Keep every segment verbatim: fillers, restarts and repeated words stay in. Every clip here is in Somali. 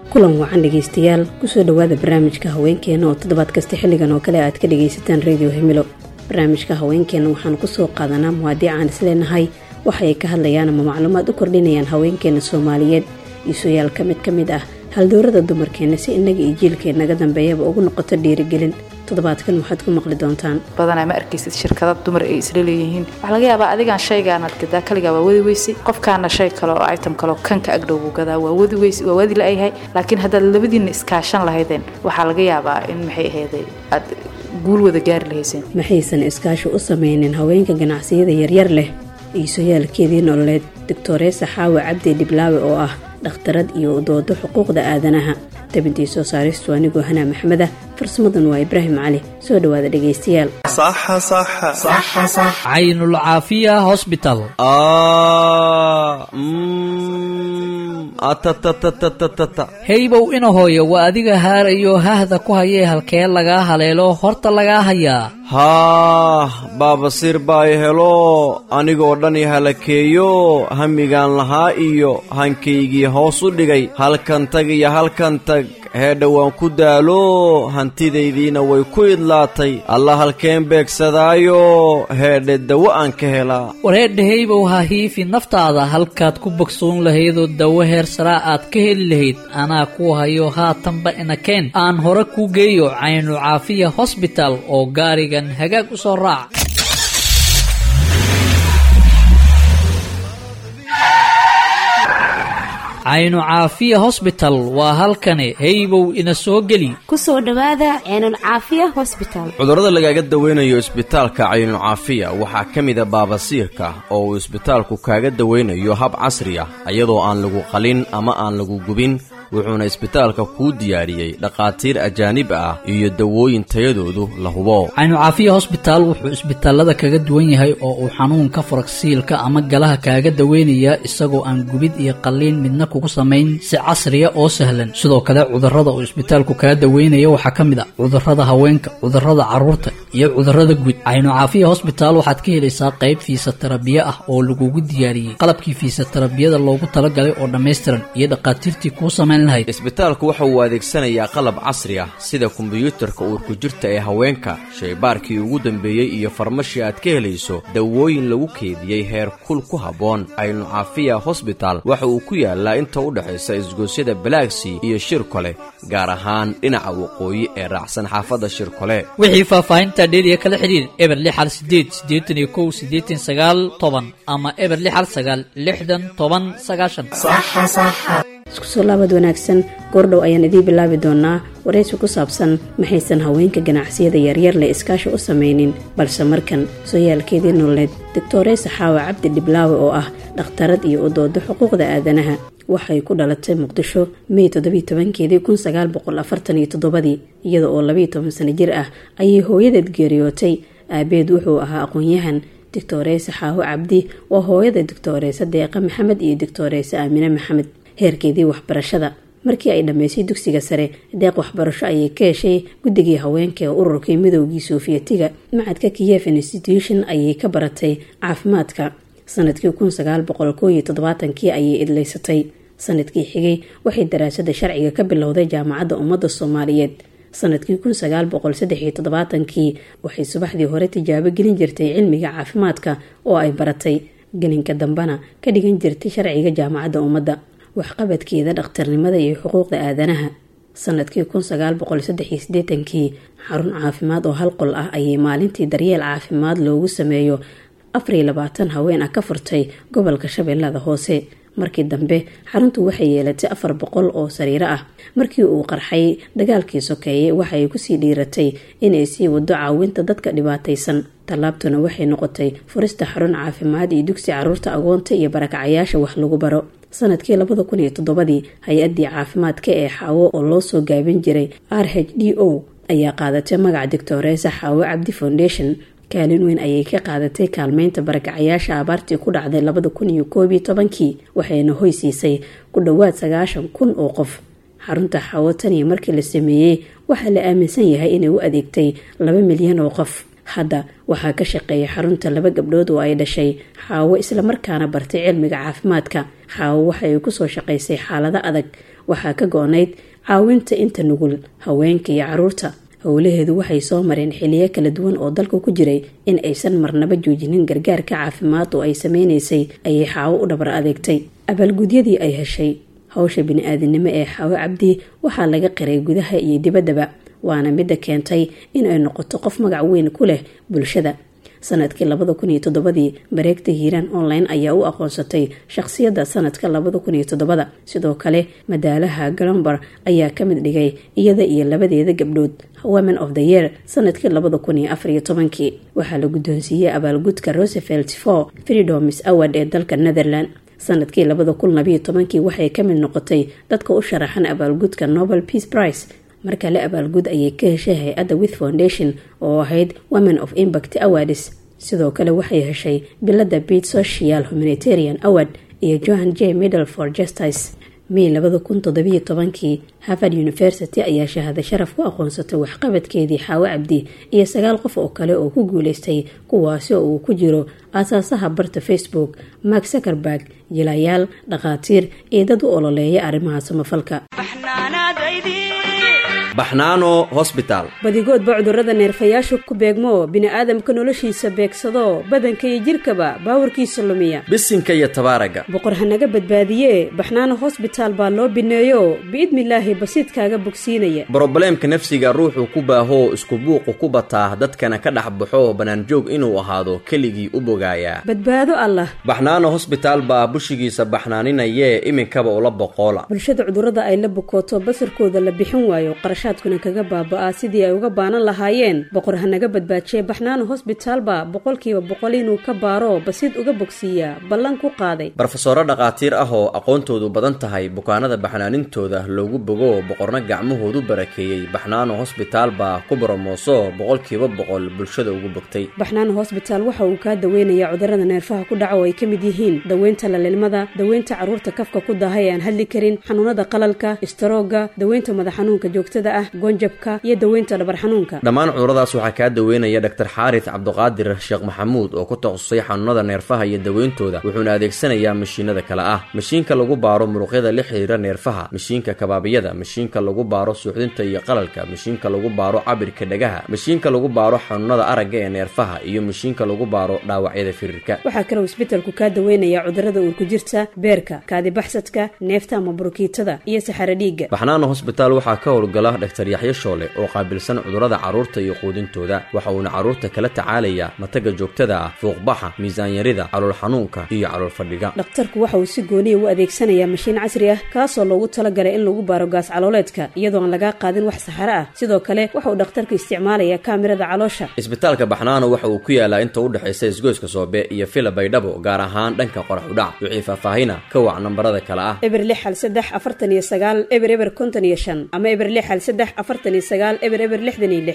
kulan wacan dhegeystayaal kusoo dhawaada barnaamijka haweenkeena oo toddobaad kasta xilligan oo kale aad ka dhegaysataan radio himilo. barnaamijka haweenkeena waxaan kusoo qaadanaa muwaadiic aan isleenahay waxa ay ka hadlayaan ama macluumaad u kordhinayaan haweenkeena Soomaaliyeed isuyaal ka mid ka mid ah haldoorada dumarkeena si inaga iyo jiilkeena dambeeyaba ugu noqoto dhiirigelin. toddobaadkan waxaad ku maqli doontaan badanaa ma arkaysid shirkado dumar ay isla leeyihiin waxa laga yaabaa adigaan shaygaan aad gadaa kaliya waa wadi weysi qofkaana shay kale oo item kale oo kanka agdhow uu gadaa waa wadi weysi waa wadi laayahay laakiin hadda labadiina iskaashan lahaydeen waxa laga yaabaa in maxay ahayd aad guul wada gaar lahayseen maxaysan iskaashi u sameeyeen haweenka ganacsiyada yaryar leh isuyeelkeedii nololeed Doctoresa Xaawa Cabdi Diblaawe oo ah dhakhtarad iyo doodo xuquuqda aadanaha tabintii soo saaristu anigoo Hana Maxmada farsamadan waa Ibrahim Cali soo dhawaada dhageystayaal صح صح صح صح عين العافية هوسبيتال آه مم أتتتتتتت هيبو إنه هويا وأديك هار أيو هذا كوهيه هالكيل لغا هليلو هورتا لغا هيا ها بابا سير باي هلو أنيقو داني هلكيو هميغان لها إيو هنكيجي هوسو ديغي هالكان تاقي هالكان تاق هيدا وان كدالو هانتيديدينا way ku idlaatay allah halkeen beegsadaayo heedhe dawo aan ka helaa wareedhaybow ha hiifi naftaada halkaad ku bogsoon lahayd oo dawo heer sare aad ka heli lahayd anaa ku hayo haatanba inakeen aan hore ku geeyo Caynu Caafiya Hospital oo gaarigan hagaag u soo raac Caynu Caafiya Hospital waa halkani heybow ina soo gali ku soo dhawaada Caynu Caafiya Hospital cudurrada lagaga daweynayo isbitaalka Caynu Caafiya waxa kamid ah baabasiirka oo uu isbitaalku kaaga daweynayo hab casri ah iyadoo aan lagu qalin ama aan lagu gubin wuxuuna isbitaalka ku diyaariyay dhaqaatiir ajaanib ah iyo dawooyin tayadoodu la hubo Caynu Caafiya Hospital wuxuu isbitaalada kaga duwan yahay oo uu xanuunka faraqsiilka ama galaha kaaga daweynaya isagoo aan gubid iyo qalin midna kugu sameyn si casri ah oo sahlan sidoo kale cudurrada uu isbitaalku kaga daweynaya waxa kamid ah cudurrada haweenka cudurrada carruurta iyo cudurrada guud Caynu Caafiya Hospital waxaad ka helaysaa qayb fiisaterabiya ah oo lagu diyaariyay qalabkii fiisaterabiyada loogu talagalay oo dhameystiran iyo dhaqaatiirtii ku sameyn isbitaalku waxa uu adeegsanayaa qalab casri ah sida kombiyuutarka uurku jirta ee haweenka shaybaarkii ugu dambeeyay iyo farmashi aad ka helayso dawooyin lagu keediyay heer kul ku haboon Caynu Caafiya Hospital waxa uu ku yaalaa inta u dhaxaysa isgoosyada Balaaxi iyo Shirkole gaar ahaan dhinaca waqooyi ee raacsan xaafadda Shirkole wixii faahfaahinta dheeriya kala xiriir eber lix hal sideed sideed iyo kow sideed sagaal toban ama eber lix hal sagaal lixdan toban sagaashan صح صح isku soo laabad wanaagsan goordhow ayaan idin bilaabi doonaa wareysi ku saabsan maxaysan haweenka ganacsiyada yaryar leh iskaashi u sameeynin balse markan sooyaalkeedii nololeed Doctoresa Xaawa Cabdi Diblaawe oo ah dhakhtarad iyo doodo xuquuqda aadanaha waxay ku dhalatay Muqdisho May toddoba iyo toban kun sagaal boqol afartan iyo toddoba iyada oo laba iyo toban sano jir ah ayay hooyadeed geeriyootay aabeed wuxuu ahaa aqoon-yahan Doctoresa Xaawa Cabdi waa hooyada Doctoresa Deeqa Maxamed iyo Doctoresa Aamina Maxamed heerkeedii waxbarashada markii ay dhameysay dugsiga sare deeq waxbarasho ayay ka heshay guddigii haweenka ee ururkii midowgii Sofiyeetiga macadka Kiev Institution ayay ka baratay caafimaadka sanadkii kun sagaal boqol kow iyo toddobaatan ayay idleysatay sanadkii xigay waxay daraasada sharciga ka bilowday jaamacadda ummadda Soomaaliyeed sanadkii kun sagaal boqol saddex iyo toddobaatan waxay subaxdii hore tijaabo gelin jirtay cilmiga caafimaadka oo ay baratay gelinka dambana ka dhigan jirtay sharciga jaamacadda ummadda waxqabadkeeda dhakhtarnimada iyo xuquuqda aadanaha sanadkii kun sagaal boqol saddex iyo siddeetan xarun caafimaad oo hal qol ah ayay maalintii daryeel caafimaad loogu sameeyo afar iyo labaatan haween ah ka furtay gobolka Shabeellada Hoose markii dambe xaruntu waxay yeelatay afar boqol oo sariiro ah markii uu qarxay dagaalkii sokeeye waxay ku sii dhiiratay inay sii wado caawinta dadka dhibaataysan talaabtuna waxay noqotay furista xarun caafimaad iyo dugsi carruurta agoonta iyo barakacayaasha wax lagu baro sanadkii labada kun iyo toddoba hay-adii caafimaadka ee Xaawo oo loo soo gaabin jiray R H D O ayaa qaadatay magaca Doctoresa Xaawa Cabdi Foundation kaalin weyn ayay ka qaadatay kaalmeynta barakacayaasha abaartii ku dhacday labada kun iyo koob iyo toban waxayna hoysiisay ku dhawaad sagaashan kun oo qof xarunta Xaawo tan markii la sameeyay waxa la aaminsan yahay inay u adeegtay laba milyan oo qof hadda waxaa ka shaqeeya xarunta laba gabdhood oo ay dhashay Xaawo isla markaana bartay cilmiga caafimaadka Xaawo waxay ku soo shaqeysay xaalado adag waxaa ka go-nayd caawinta inta nugul haweenka iyo caruurta. howlaheedu waxay soo mareen xiliyo kala duwan oo dalka ku jiray in aysan marnaba joojinin gargaarka caafimaad oo ay sameynaysay ayay Xaawo u dhabar adeegtay. abaalgudyadii ay heshay hawsha bini'aadanimo ee Xaawo Cabdi waxaa laga qiray gudaha iyo dibaddaba, waana midda keentay in ay noqoto qof magac weyn ku leh bulshada. sanadkii labada kun iyo toddobadii mareegta Hiiraan online ayaa u aqoonsatay shakhsiyadda sanadka labada kun iyo toddoba. sidoo kale madaalaha Galambar ayaa ka mid dhigay iyada iyo labadeeda gabdhood Women of the Year sanadkii labada kun iyo afar iyo tobankii. waxaa la guddoonsiiyey abaalgudka Roosevelt for Freedoms Award ee dalka Netherland. sanadkii labada kun labiyo tobankii waxay ka mid noqotay dadka u sharaxan abaalgudka Nobel Peace Prize. marka la abaalgud ayay ka heshay hay-adda With Foundation oo ahayd Women of Impact Awards. sidoo kale waxay heshay bilada Beat Social Humanitarian Award iyo Joan J. Medal for Justice. May labada kun toddobiyo tobankii Harvard University ayaa shahaado sharaf ku aqoonsatay waxqabadkeedii Xaawo Cabdi iyo sagaal qof oo kale oo ku guuleystay, kuwaasi oo uu ku jiro aasaasaha barta Facebook Mark Zuckerberg, jilayaal, dhaqaatiir iyo dad u ololeeya arrimaha samafalka. baxnaano hospital badigoodba cudurrada neerfayaashu ku beegmo bini'aadamka noloshiisa beegsado badanka iyo jirkaba baawarkiisa lumiya. bisinka iyo tabaaraga boqor hanaga badbaadiye baxnaano hospital baa loo bineeyo biidmilaahi basiidkaaga bogsiinaya. brobleemka nafsiga ruuxu ku baaho isku buuqu ku bataa dadkana ka dhex baxo banaanjoog inuu ahaado keligii u bogaaya. badbaado allah. baxnaano hospital baa bushigiisa baxnaaninayee iminkaba ula boqoola. bulshada cudurrada ay la bukooto basarkooda la bixin waayo qarashaadkuna kaga baaba'aa sidii ay uga baanan lahaayeen. boqor hanaga badbaajiye baxnaano hospital baa boqolkiiba boqol inuu ka baaro basiid uga bogsiiya ballan ku qaaday. barofesoro dhaqaatiir ah oo aqoontoodu badan tahay bukaanada baxnaanintooda loogu bogo boqorna gacmahoodu barakeeyey. baxnaano hospital baa ku boromooso boqolkiiba boqol bulshada ugu bogtay. baxnaano hospital waxa uu kaa daweynayaa cudurrada neerfaha ku dhaca oo ay ka mid yihiin daweynta lalilmada, daweynta caruurta kafka ku daahay ee aan hadli karin, xanuunada qalalka, istaroogga, daweynta madax xanuunka joogtada ah, gonjabka iyo daweynta dhabar xanuunka. dhammaan cuduradaas waxaa kaa daweynaya Dr. Xaaris Cabdiqaadir Sheekh Maxamuud oo ku takhasusay xanuunada neerfaha iyo daweyntooda, wuxuuna adeegsanayaa mashiinada kale ah: mashiinka lagu baaro muruqyada la xiriira neerfaha, mashiinka kabaabiyada, mashiinka lagu baaro suuxdinta iyo qalalka, mashiinka lagu baaro cabirka dhagaha, mashiinka lagu baaro xanuunada aragga ee neerfaha iyo mashiinka lagu baaro dhaawacyada firirka. waxaa kale isbitaalku kaa daweynayaa cudurrada uur ku jirta, beerka, kaadi baxsadka, neefta ama burukiitada iyo saxaro dhiigga. baxnaano hospital waxaa ka howlgala Dr. Yaxye Shoole oo qaabilsan cudurrada caruurta iyo quudintooda. waxa uuna caruurta kala tacaalayaa mataga joogtada ah, fuuqbaxa, miisaan yarida, calool xanuunka iyo calool fadhiga. dhakhtarku waxa uu si gooniya u adeegsanayaa mashiin casri ah kaasoo loogu talagalay in lagu baaro gaas calooleedka iyadoo aan laga qaadin wax saxaro ah. sidoo kale waxa uu dhakhtarku isticmaalayaa kaamirada caloosha. isbitaalka baxnaano waxa uu ku yaalaa inta u dhaxaysa isgoyska Soobe iyo Fila Baydhabo, gaar ahaan dhanka qorax u dhac. wixii faahfaahina ka wac nambarada kale ah eber lix hal saddex afartan iyo sagaal eber eber konton iyo shan ama eber lix hal saddex afartan iyo sagaal eber eber lixdan iyo lix.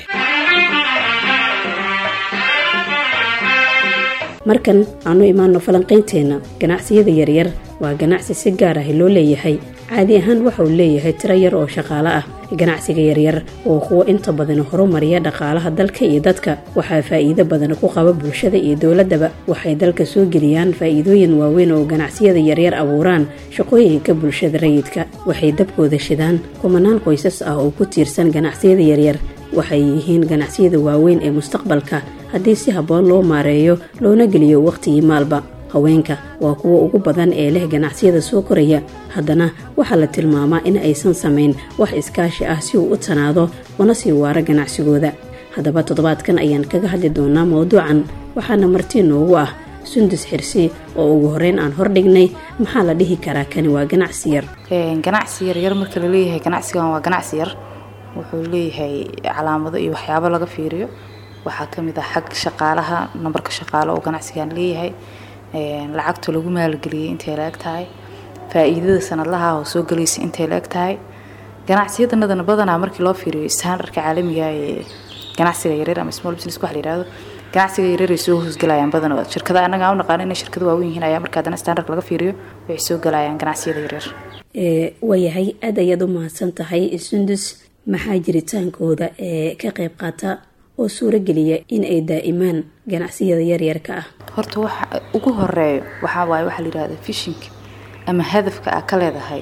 markan aanu imaano falanqaynteena. ganacsiyada yaryar waa ganacsi si gaar ah loo leeyahay. caadi ahaan waxa uu leeyahay tiro yar oo shaqaale ah. ganacsiga yaryar oo kuwa inta badan horumariya dhaqaalaha dalka iyo dadka, waxaa faa'iido badan ku qaba bulshada iyo dowladaba. waxay dalka soo geliyaan faa'iidooyin waaweyn oo ganacsiyada yaryar abuuraan shaqooyinka bulshada rayidka. waxay dabkooda shidaan kumanaan qoysas ah oo ku tiirsan ganacsiyada yaryar. waxay yihiin ganacsiyada waaweyn ee mustaqbalka haddii si habboon loo maareeyo loona geliyo waqtigii maalba. haweenka waa kuwa ugu badan ee leh ganacsiyada soo koraya, haddana waxaa la tilmaamaa in aysan samayn wax iskaashi ah si uu u tanaado una sii waaro ganacsigooda. haddaba toddobaadkan ayaan kaga hadli doonaa mawduucan, waxaana marti noogu ah Sundus Xirsi oo ugu horeyn aan hordhignay maxaa la dhihi karaa kani waa ganacsi yar. ganacsi yar yar marka la leeyahay ganacsigan waa ganacsi yar, wuxuu leeyahay calaamado iyo waxyaabo laga fiiriyo. waxaa ka mid ah xag shaqaalaha, nambarka shaqaale oo ganacsigan leeyahay, lacagta lagu maalgeliyay intay la eg tahay, faa'iidada sanadlaha oo soo galaysa intay la eg tahay. ganacsiyadanadana badanaa markii loo fiiriyo standardka caalamiga ee ganacsiga yaryar ama small business waxa la yiraahdo, ganacsiga yaryar ay soo hoosgalayaan badanaa shirkadaha anaga aan naqaan inay shirkado waaweyn yihiin ayaa marka hadana standard laga fiiriyo way soo galayaan ganacsiyada yaryar. ee wayahay aad ayaad u mahadsan tahay Sundus. maxaa jiritaankooda ee ka qayb qaata oo suurageliya in ay daa'imaan ganacsiyada yaryarka ah? horta waxa ugu horeeyo waxa waaye waxa la yiraahdo fishing ama hadafka aad ka leedahay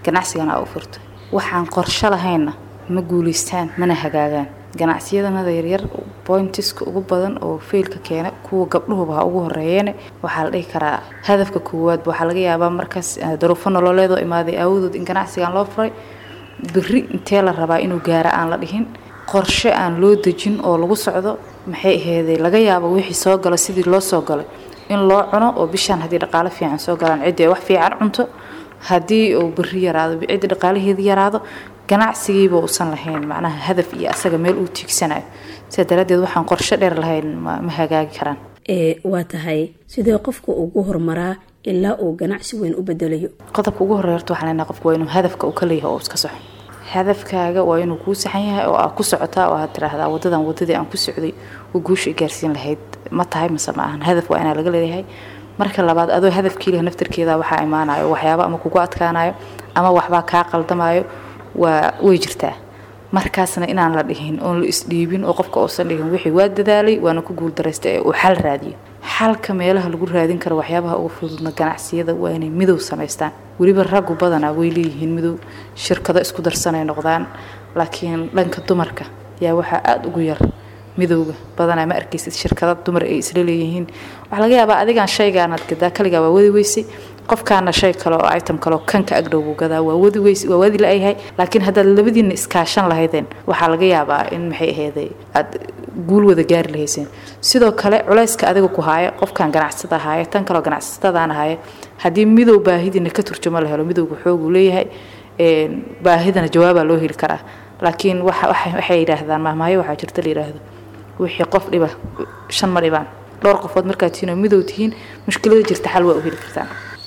ganacsigana u furto waxaan qorshe lahayna ma guuleystaan mana hagaagaan ganacsiyada yaryar pointiska ugu badan oo failka keena kuwa gabdhuhuba ugu horeeyeen waxa la dhihi karaa hadafka koowaad waxa laga yaabaa markaas duruufo nololeed oo imaaday awoodood in ganacsigan loo furay biri intee la rabaa inuu gaaro aan la dhihin qorshe aan loo dejin oo lagu socdo maxay ahaydey laga yaabo wixii soo gala sidii loo soo galay in loo cuno oo bishaan hadii dhaqaale fiican soo galaan cid wax fiican cunto hadii uu biri yaraado cid dhaqaalaheedii yaraado ganacsigiiba uusan lahayn macnaha hadaf iyo asaga meel uu tiigsanayo sida daradeed waxaan qorshe dheer lahayn ma hagaagi karaan ee waa tahay sidee qofku ugu hormaraa ilaa uu ganacsi weyn u bedelayo qodobka ugu horeeyay waxaan leenahay qofku waa inuu hadafka uu ka leeyahay oo iska sax hadafkaaga waa inuu ku saxan yahay oo aad ku socotaa oo aad tiraahdaa wadadan wadadii aan ku socday oo guush gaarsiin lahayd ma tahay mise ma ahan hadaf waa inaa laga leeyahay marka labaad adoo hadafkiiga naftirkeeda waxa imaanayo waxyaabo ama kugu adkaanayo ama waxba ka qaldamayo waa way jirtaa markaasna inaan la dhihin oo la isdhiibin oo qofka uusan dhihin wixii waa dadaalay waana ku guul dareystay oo xal raadiyo xalka meelaha lagu raadin karo waxyaabaha ugu fududna ganacsiyada waa inay midow sameystaan waliba rag badan way leeyihiin midow shirkado isku darsanay noqdaan laakiin dhanka dumarka yaa waxa aad ugu yar midowga badan ma arkaysid shirkado dumar ay isla leeyihiin waxa laga yaabaa adigan shaygaan aad gadaa kaliga waa wadi weysay qofkaana shay kale oo item kale oo kanka agdhow gadaa waa wadi weysay waa wadi laayahay laakiin hadda labadiina iskaashan lahaydeen waxa laga yaabaa in maxay ahaydey aad guul wada gaar lahayseen sidoo kale culayska adiga ku haaya qofkan ganacsada haaya tan kale ganacsadaan haaya hadii midow baahidina ka turjuma la helo midowga xoog uu leeyahay ee baahidana jawaab loo heli karaa laakiin waxa waxay yiraahdaan mahmaayo waxa jirta la yiraahdo wixii qof dhiba shan mar dhibaan dhowr qofood marka tiino midow tihiin mushkilada jirta xal waa u heli kartaan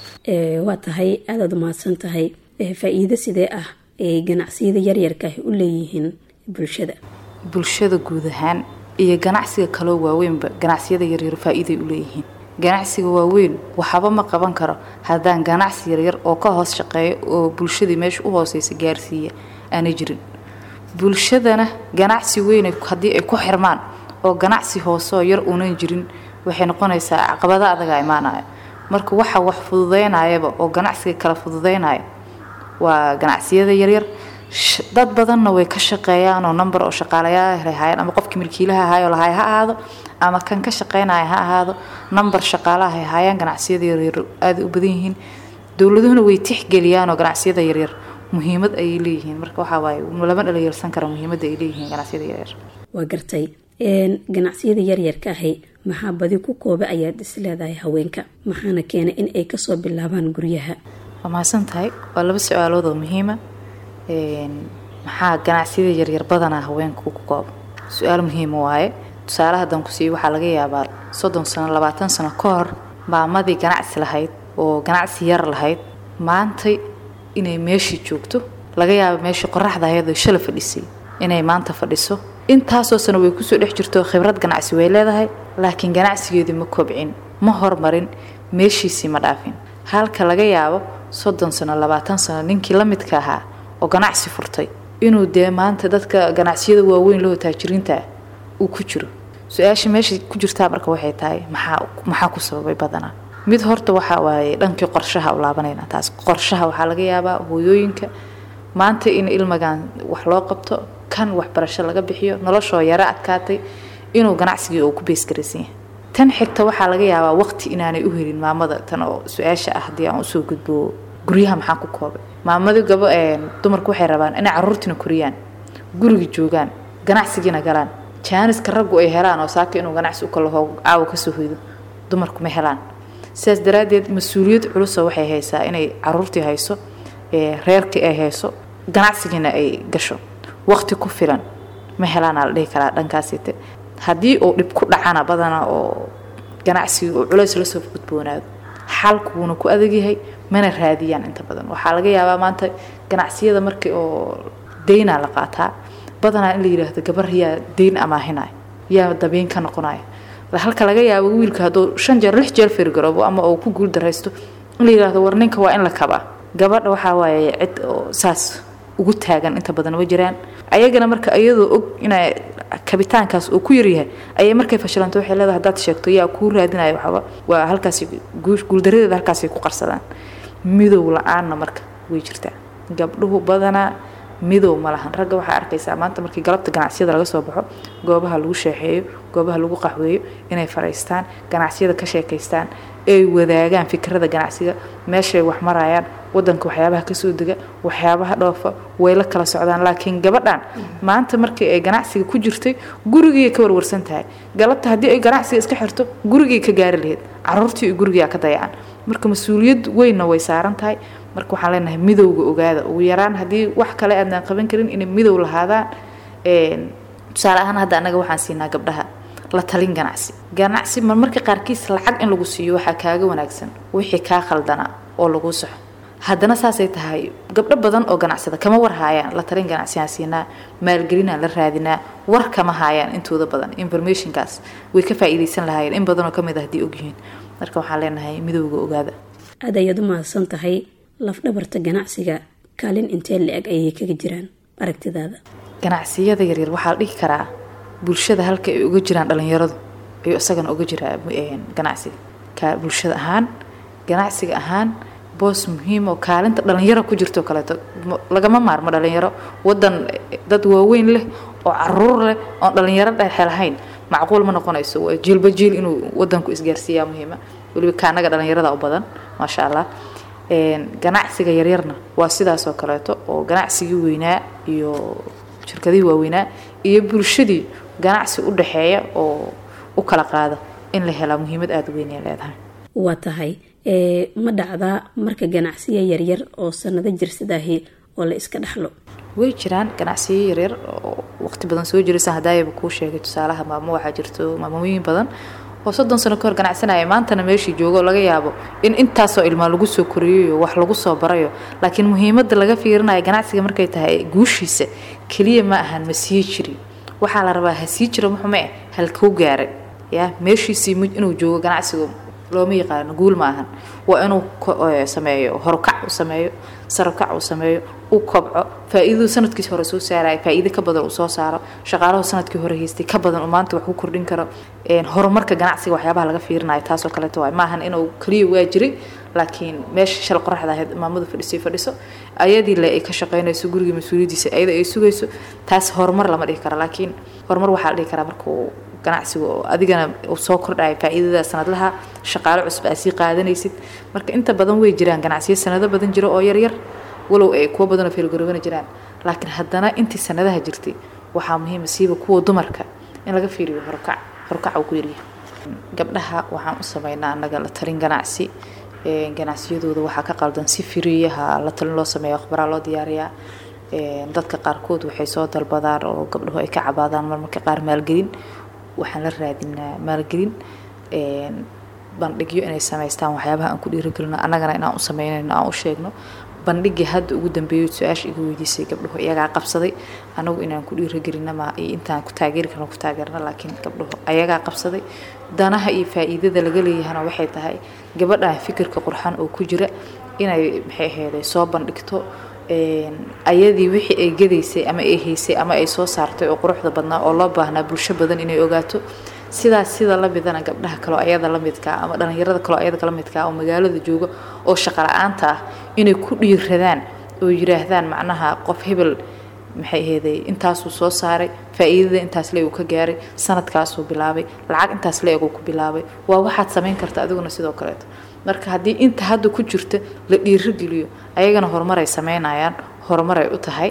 ee waa tahay aad u mahadsan tahay faa'iido sidee ah ee ganacsiyada yaryarka ah u leeyihiin bulshada bulshada guud ahaan iyo ganacsiga kale waaweynba ganacsiyada yaryar faa'iido u leeyihiin ganacsiga waaweyn waxba ma qaban karo hadaan ganacsi yaryar oo ka hoos shaqeeyo oo bulshada meesha u hooseysa gaarsiiya aan jirin bulshadana ganacsi weyn hadii ay ku xirmaan oo ganacsi hoosoo yar uunan jirin waxay noqonaysaa caqabada adag ay imaanaya marka waxa wax fududeynayaba oo ganacsiga kala fududeynaya waa ganacsiyada yaryar dad badanna way ka shaqeeyaan oo number oo shaqaalayaal hayaan ama qofkii milkiilaha hayo lahaay ha ahaado ama kan ka shaqeynaya ha ahaado number shaqaalaha hayaan ganacsiyada yaryar aad u badan yihiin dawladuhuna way tixgeliyaan oo ganacsiyada yaryar muhiimad ay leeyihiin marka waxa waay lama dhalinyarsan karo muhiimadda ay leeyihiin ganacsiyada yaryar waa gartay een ganacsiyada yaryarka ah maxaa badi ku kooba ayaad isleedahay haweenka maxaana keenay in ay ka soo bilaabaan guryaha wamaasan tahay waa laba su'aalood oo muhiim ah een maxaa ganacsiyada yaryar badanaa haweenka ku kooba su'aal muhiim waaye tusaale hadan ku sii waxa laga yaabaa soddon sano labaatan sano ka hor maamadii ganacsi lahayd oo ganacsi yar lahayd maanta inay meeshii joogto laga yaabo meeshii qorraxda ahayd oo shalay fadhisay inay maanta fadhiso intaasoo sano way ku soo dhex jirto khibrad ganacsi way leedahay laakiin ganacsigeedu ma kobcin ma hormarin meeshiisii ma dhaafin halka laga yaabo soddon sano labaatan sano ninkii la midka ahaa oo ganacsi furtay inuu dee maanta dadka ganacsiyada waaweyn loo taajiriinta uu ku jiro su'aasha meesha ku jirta marka waxay tahay maxaa maxaa ku sababay badanaa mid horta waxa waaye dhankii qorshaha u laabanayna taas qorshaha waxa laga yaabaa hooyooyinka maanta in ilmagan wax loo qabto kan wax barasho laga bixiyo noloshoo yara adkaatay inuu ganacsiga uu ku beeskaraysan tan xigta waxa laga yaabaa waqti inaanay u helin maamada tan oo su'aasha ah hadii aan u soo gudbo guriyaha maxaa ku koobay maamadu gabo ee dumarku waxay rabaan inay carruurtina koriyaan guriga joogaan ganacsigina galaan jaaniska raggu ay helaan oo saaka inuu ganacsi u kala hoogo aaw ka soo hoydo dumarku ma helaan sidaas daraadeed mas'uuliyad culus waxay haysaa inay carruurtii hayso ee reerkii ay hayso ganacsigina ay gasho waqti ku filan ma helaan la dhihi karaa dhankaasite hadii uu dib ku dhacana badana oo ganacsiga uu culays la soo gudboonaado xalkuuna ku adag yahay mana raadiyaan inta badan waxa laga yaabaa maanta ganacsiyada markii oo deyna la qaataa badana in la yiraahdo gabar yaa deyn amaahinay yaa dabeen ka noqonay halka laga yaabo wiilka haduu shan jeer lix jeer firgaroobo ama uu ku guul dareysto in la yiraahdo war ninka waa in la kaba gabadha waxa waaye cid oo saas ugu taagan inta badan ma jiraan ayagana marka ayadoo og inay kabitaankaas uu ku yar yahay ayay markay fashilanto waxay leedahay hadaad sheegto yaa ku raadinayo waxba waa halkaas guul daradeeda halkaas ay ku qarsadaan midow la'aanna marka way jirtaa gabdhuhu badanaa midow ma lahan. ragga waxaa arkaysaa maanta markii galabta ganacsiyada laga soo baxo goobaha lagu sheexeeyo goobaha lagu qaxweeyo inay fariistaan ganacsiyada ka sheekaystaan ay wadaagaan fikrada ganacsiga meeshay wax marayaan wadanka waxyaabaha ka soo dega waxyaabaha dhoofa way la kala socdaan. laakiin gabadhan maanta markii ay ganacsiga ku jirtay gurigii ka warwarsan tahay galabta haddii ay ganacsiga iska xirto gurigii ka gaari lahayd caruurtii guriga ka dayacaan. marka mas'uuliyad weynna way saaran tahay. marka waxaan leenahay midowga ogaada ugu yaraan haddii wax kale aadaan qaban karin inay midow lahaadaan. tusaale ahaan hadda anaga waxaan siinaa gabdhaha la talin ganacsi ganacsi marmarka qaarkiis lacag in lagu siiyo waxaa kaaga wanaagsan wixii kaa khaldana oo lagu saxo. haddana saasay tahay gabdho badan oo ganacsada kama war haayaan la talin ganacsigaan siinaa maalgelinaan la raadinaa war kama haayaan intooda badan informationkaas way ka faa'iidaysan lahaayeen in badanoo ka mid ah haddii ogyihiin. marka waxaan leenahay midowga ogaada. aad ayaad u mahadsan tahay. lafdhabarta ganacsiga kaalin intee la-eg ayay kaga jiraan aragtidaada? ganacsiyada yaryar waxaa la dhihi karaa bulshada halka ay uga jiraan dhalinyaradu ayuu isagana uga jiraa ganacsiga ka bulshada ahaan ganacsiga ahaan boos muhiim oo kaalinta dhalinyaro ku jirto kaleeto lagama maarmo. dhalinyaro wadan dad waaweyn leh oo caruur leh oo dhalinyaro dhexe lahayn macquul ma noqonayso. waa jiilba jiil inuu wadanku isgaarsiiyaa muhiima waliba kaanaga dhalinyarada u badan maasha allah. ganacsiga yaryarna waa sidaas oo kaleeto oo ganacsigii weynaa iyo shirkadihii waaweynaa iyo bulshadii ganacsi u dhaxeeya oo u kala qaada in la helaa muhiimad aada u weyn ay leedahay. waa tahay ma dhacdaa marka ganacsiya yaryar oo sanado jirsadaahi oo la iska dhaxlo? way jiraan ganacsiyo yaryar oo waqti badan soo jiraysa hadaayaba kuu sheegay tusaalaha maamo waxaa jirto maamooyin badan oo soddon sano ka hor ganacsanaya maantana meeshii joogo laga yaabo in intaasoo ilmaa lagu soo koriyo wax lagu soo barayo. laakiin muhiimadda laga fiirinayo ganacsiga markay tahay guushiisa keliya ma ahan ma sii jiri waxaa la rabaa ha sii jiro muxume halkuu gaaray ya meeshiisii inuu joogo ganacsigu looma yaqaano guul ma ahan. waa inuu sameeyo horukac u sameeyo sarakac u sameeyo u kobco faa'iido sanadkii hore soo saaray faa'iido ka badan u soo saaro shaqaalaha sanadkii hore haystay ka badan oo maanta wax ku kordhin karo. een horumarka ganacsiga waxyaabaha laga fiirinayo taas oo kale tahay ma ahan inuu kaliya waa jiray laakiin meesha shal qoraxda ahayd maamadu fadhisay fadhiso ayadii la ay ka shaqeynayso guriga mas'uuliyadiisa ayada ay sugayso taas horumar lama dhihi karo. laakiin horumar waxaa la dhihi karaa markuu ganacsiga oo adigana uu soo kordhayo faa'iidada sanadlaha shaqaale cusub aad sii qaadanaysid. marka inta badan way jiraan ganacsiyo sanado badan jiro oo yar yar walow ay kuwa badan oo feelgarowna jiraan laakiin haddana intii sanadaha jirtay waxaa muhiim ah siiba kuwa dumarka in laga fiiriyo horukac horukac uu ku yaryahay. gabdhaha waxaan u sameynaa anaga la talin ganacsi ee ganacsiyadooda waxaa ka qaldan si firiyaha la talin loo sameeyo khibra loo diyaariyaa. ee dadka qaarkood waxay soo dalbadaan oo gabdhuhu ay ka cabaadaan marmarka qaar maalgelin waxaan la raadinaa maalgelin ee bandhigyo inay sameystaan waxyaabaha aan ku dhiirigelino annagana inaan u sameynayno aan u sheegno. bandhigii hadda ugu dambeeyay su'aasha igu weydiisay gabdhuhu iyaga qabsaday anagu inaan ku dhiirigelino ma intaan ku taageeri karno ku taageerna laakiin gabdhuhu ayaga qabsaday danaha iyo faa'iidada laga leeyahay waxay tahay gabadha fikirka qurxan oo ku jira inay maxay ahayd soo bandhigto een ayadii wixii ay gadaysay ama ay haysay ama ay soo saartay oo quruxda badnaa oo loo baahnaa bulsho badan inay ogaato sidaas sida la midana gabdhaha kale ayada la midka ama dhalinyarada kale ayada kala midka oo magaalada jooga oo shaqo la'aanta ah inay ku dhiiradaan oo yiraahdaan macnaha qof hebel maxay ahaydey intaas uu soo saaray faa'iidada intaas leey uu ka gaaray sanadkaas uu bilaabay lacag intaas leey uu ku bilaabay waa waxaad sameyn kartaa adiguna sidoo kale. marka haddii inta hadda ku jirta la dhiirigeliyo ayagana horumar ay sameynayaan horumar ay u tahay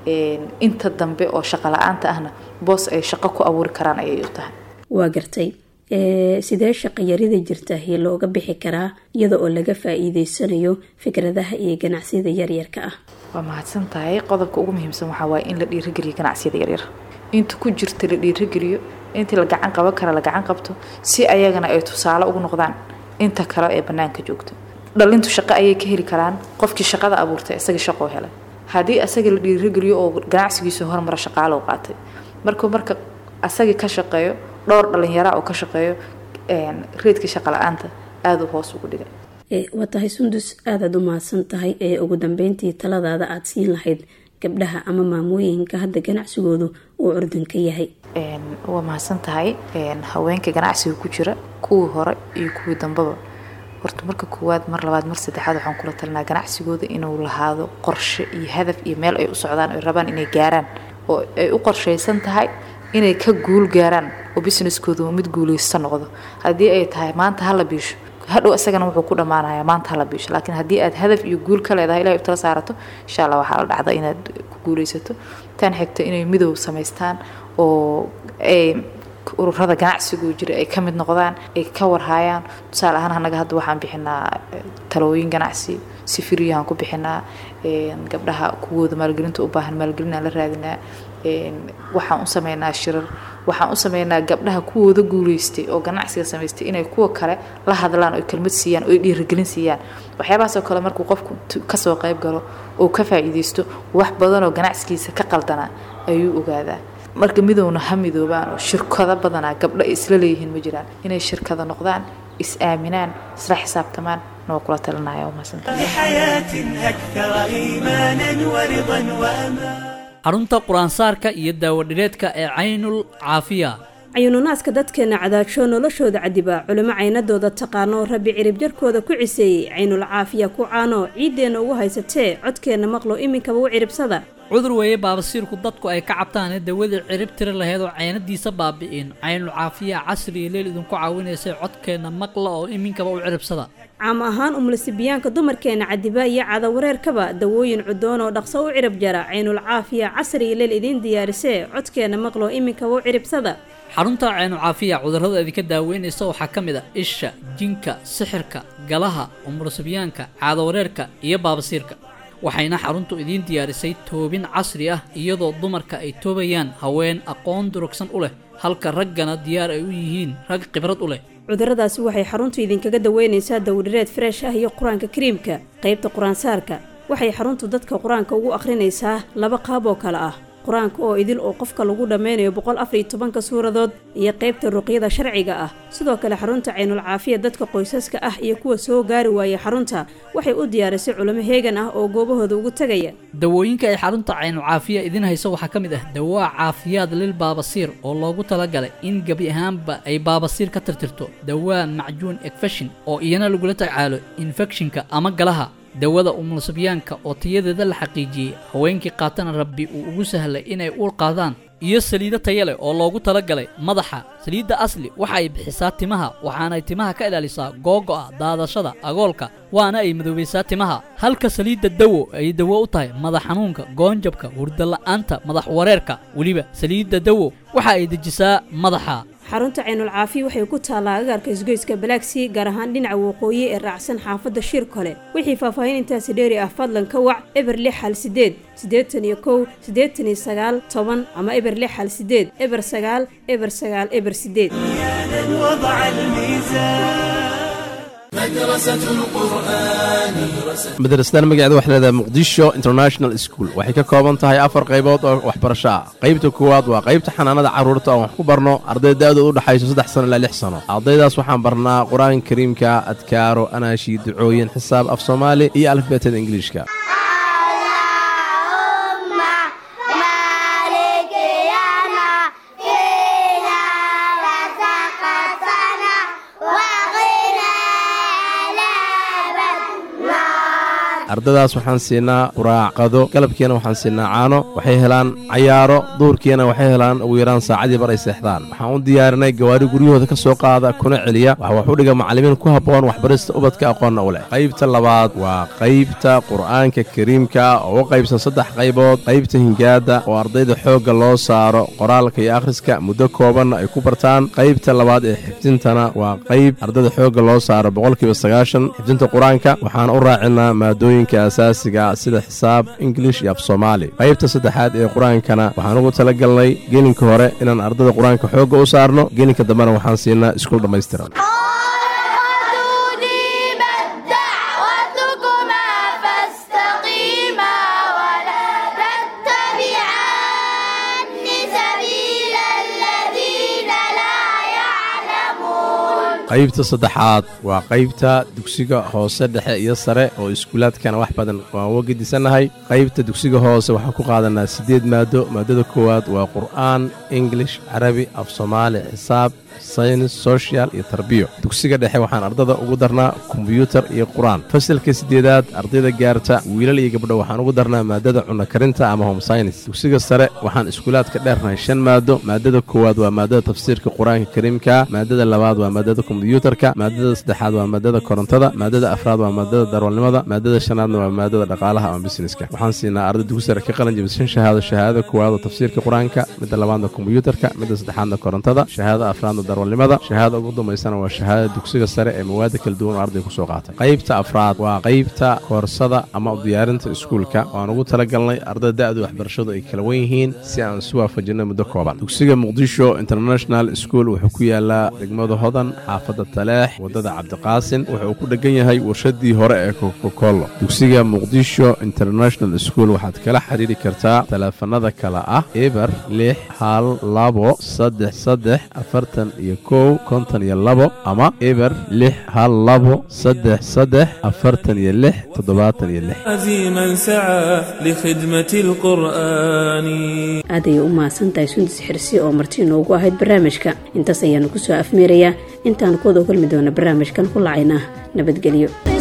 inta dambe oo shaqo la'aanta ahna boos ay shaqo ku abuuri karaan ayay u tahay. waa gartay sidee shaqo yarida jirta hii looga bixi karaa iyada oo laga faa'iideysanayo fikradaha iyo ganacsiyada yaryarka ah? waa mahadsan tahay. qodobka ugu muhiimsan waxaa waaye in la dhiirigeliyo ganacsiyada yaryar inta ku jirta la dhiirigeliyo intii la gacan qaban kara la gacan qabto si ayagana ay tusaale ugu noqdaan inta kale ee banaanka joogto. dhalintu shaqo ayay ka heli karaan qofkii shaqada abuurtay isaga shaqo helay haddii asaga la dhiirigeliyo oo ganacsigiisa horumar shaqaale u qaatay marka marka asaga ka shaqeeyo dhowr dhalinyaro oo ka shaqeeyo een reedka shaqo la'aanta aad u hoos ugu dhigay. ee waa tahay Sundus aad u mahadsan tahay. ee ugu dambeyntii taladaada aad siin lahayd gabdhaha ama maamooyinka hadda ganacsigoodu uu urdan ka yahay? een waa mahadsan tahay. een haweenka ganacsiga ku jira kuwii hore iyo kuwii dambaba horta marka koowaad mar labaad mar saddexaad waxaan kula talinaa ganacsigooda inuu lahaado qorshe iyo hadaf iyo meel ay u socdaan oo rabaan inay gaaraan oo ay u qorsheysan tahay inay ka guul gaaraan oo businesskoodu mid guuleysan noqdo haddii ay tahay maanta hala biisho hadhow asagana wuxuu ku dhamaanayaa maanta hala biisho laakiin haddii aad hadaf iyo guul ka leedahay ilaahay u tala saarato insha Allah waxaa la dhacdaa inaad ku guuleysato tan xigta inay midow samaystaan oo ay ururada ganacsigu jira ay ka mid noqdaan ay ka warhayaan tusaale ahaan anaga hadda waxaan bixinaa talooyin ganacsi si firiyaan ku bixinaa gabdhaha kuwooda maalgelinta u baahan maalgelin la raadinaa waxaan u sameynaa shirar waxaan u sameynaa gabdhaha kuwooda guuleystay oo ganacsiga sameystay inay kuwa kale la hadlaan oo kelmad siiyaan oo dhiirigelin siiyaan waxyaabahaas oo kale markuu qofku ka soo qayb galo oo ka faa'iideysto wax badan oo ganacsigiisa ka qaldana ayuu ogaadaa marka midowna ha midoobaan oo shirkado badanaa gabdho isla leeyihiin ma jiraan inay shirkado noqdaan is aaminaan isla xisaabtamaan noo kula talinaya xarunta qur-aansaarka iyo daawadhireedka ee caynul caafiya cayuununaaska dadkeena cadaagsho noloshooda cadibaa culimo caynadooda taqaano rabbi cirib jarkooda ku ciseeyey caynul caafiya ku caano ciiddeenna ugu haysatee codkeenna maqlo iminkaba u ciribsada cudur weeye baabasiirku dadku ay ka cabtaanee dawadii cirib tiri laheyd oo caynadiisa baabi'in caynul caafiya casri iyo leel idinku caawinaysay codkeenna maqla oo iminkaba u ciribsada caam ahaan umlasibiyaanka dumarkeena cadibaa iyo cadawareerkaba dawooyin cudoon oo dhaqso u cirib jara caynul caafiya casri iyo leel idiin diyaarisee codkeenna maqlo iminkaba u ciribsada xarunta caynul caafiya cudurrada idinka daaweynaysa waxaa ka mid ah isha jinka sixirka galaha umlasibiyaanka cadawareerka iyo baabasiirka waxayna xaruntu idiin diyaarisay toobin casri ah iyadoo dumarka ay toobayaan haween aqoon durugsan u leh halka raggana diyaar ay u yihiin rag khibrad u leh cudurradaasi waxay xaruntu idinkaga daweynaysaa dawdhireed fresh ah iyo qur-aanka kariimka qaybta qur-aansaarka waxay xaruntu dadka qur-aanka ugu akhrinaysaa laba qaab oo kale ah qur-aanka oo idil oo qofka lagu dhammaynayo boqol afar iyo tobanka suuradood iyo qaybta ruqyada sharciga ah sidoo kale xarunta caynul caafiya dadka qoysaska ah iyo kuwa soo gaari waaya xarunta waxay u diyaarisay culimo heegan ah oo goobahooda ugu tagaya dawooyinka ay xarunta caynul caafiya idin hayso waxaa ka mid ah dawaa caafiyaad lil baabasiir oo loogu talagalay in gebi ahaanba ay baabasiir ka tirtirto dawaa macjuun ekfashin oo iyana lagula tacaalo infekshinka ama galaha dawada umulsabyaanka oo tayadeeda la xaqiijiyey haweenkii qaatana rabbi uu ugu sahlay inay uur qaadaan iyo saliido taya leh oo loogu talagalay madaxa saliidda asli waxa ay bixisaa timaha waxaanay timaha ka ilaalisaa googo'a daadashada agoolka waana ay madoobaysaa timaha halka saliidda dawo ay dawo u tahay madax xanuunka goonjabka hurdala'aanta madax wareerka weliba saliidda dawo waxa ay dejisaa madaxa xarunta caynul caafiya waxay ku taallaa agaarka isgoyska balaaksi gaar ahaan dhinaca waqooyi ee raacsan xaafadda shir kale wixii faahfaahin intaasi dheeri ah fadlan ka wac eber lix hal sideed siddeetan iyo kow siddeetan iyo sagaal toban ama eber lix hal sideed eber sagaal eber sagaal eber sideed madrasadan magaceeda waxay leedahay muqdisho international school waxay ka kooban tahay afar qaybood oo waxbarasho ah qaybta koowaad waa qaybta xanaanada carruurta oo wax ku barno arday da-dooda u dhaxayso saddex sano ilaa lix sano ardaydaas waxaan barnaa qur-aanka kariimka adkaaro anaashi ducooyin xisaab af soomaali iyo alifbeetada ingiliishka ardadaas waxaan siinaa quraac qado galabkiina waxaan siinaa caano waxay helaan cayaaro duurkiina waxay helaan ugu yaraan saacadii bar ay seexdaan waxaan u diyaarinay gawaari guryahooda ka soo qaada kuna celiya waxa wax u dhiga macallimiin ku habboon waxbarista ubadka aqoonna u leh qaybta labaad waa qaybta qur'aanka kariimka oo u qaybsan saddex qaybood qaybta hingaada oo ardayda xoogga loo saaro qoraalka iyo akhriska muddo koobanna ay ku bartaan qaybta labaad ee xifdintana waa qayb ardayda xoogga loo saaro boqolkiiba sagaashan xifdinta qur-aanka waxaan u raacinaa maadooyin asaasiga sida xisaab ingilish iyo af soomaali qaybta saddexaad ee qur-aankana waxaan ugu talagalnay gelinka hore inaan ardada qur-aanka xoogga u saarno gelinka dambena waxaan siinaa iskuul dhammaystiran qaybta saddexaad waa qaybta dugsiga hoose dhexe iyo sare oo iskuulaadkana wax badan waan uga gedisannahay qaybta dugsiga hoose waxaan ku qaadanaa siddeed maado maadada koowaad waa qur'aan ingilish carabi af soomaali xisaab saynis social iyo tarbiyo. dugsiga dhexe waxaan ardada ugu darnaa kombiyuutar iyo qur-aan. fasalka sideedaad ardayda gaarta wiilal iyo gabdho waxaan ugu darnaa maadada cunno karinta ama home science. dugsiga sare waxaan iskuulaadka dheernahay shan maado. maadada koowaad waa maadada tafsiirka qur-aanka kariimka, maadada labaad waa maadada kombiyuutarka, maadada saddexaad waa maadada korontada, maadada afraad waa maadada darwalnimada, maadada shanaadna waa maadada dhaqaalaha ama businesska. waxaan siinaa arday dugsi sare ka qalin jabishan shahaado. shahaadada koowaad oo tafsiirka qur-aanka, midda labaadna kombiyuutarka, midda saddexaadna korontada, shahaadada afraadna darwalnimada, shahaadada ugu dambaysana waa shahaadada dugsiga sare ee mawaada kala duwan oo arday ku soo qaatay. qaybta afraad waa qaybta koorsada ama u diyaarinta iskuulka. waan ugu talagalnay ardayda da'da waxbarashadu ay kala wen yihiin si aan isu waafajinno muddo kooban. dugsiga muqdisho international school wuxuu ku yaalaa degmada hodan, xaafadda taleex, wadada cabdiqaasin. wuxuu ku dhegan yahay warshadii hore ee coca-cola. dugsiga muqdisho international school waxaad kala xiriiri kartaa taleefanada kale ah eber lix hal labo saddex saddex afartan iyo kow konton iyo labo ama eber lix hal labo saddex saddex afartan iyo lix toddobaatan iyo lix. عزيما سعى لخدمة القرآن. aaday u mahadsantahay sundis xirsi oo marti inoogu ahayd barnaamijka. intaas ayaanu ku soo afmeerayaa intaan kuwada kulmi doona barnaamijkan ku lacayna nabadgelyo.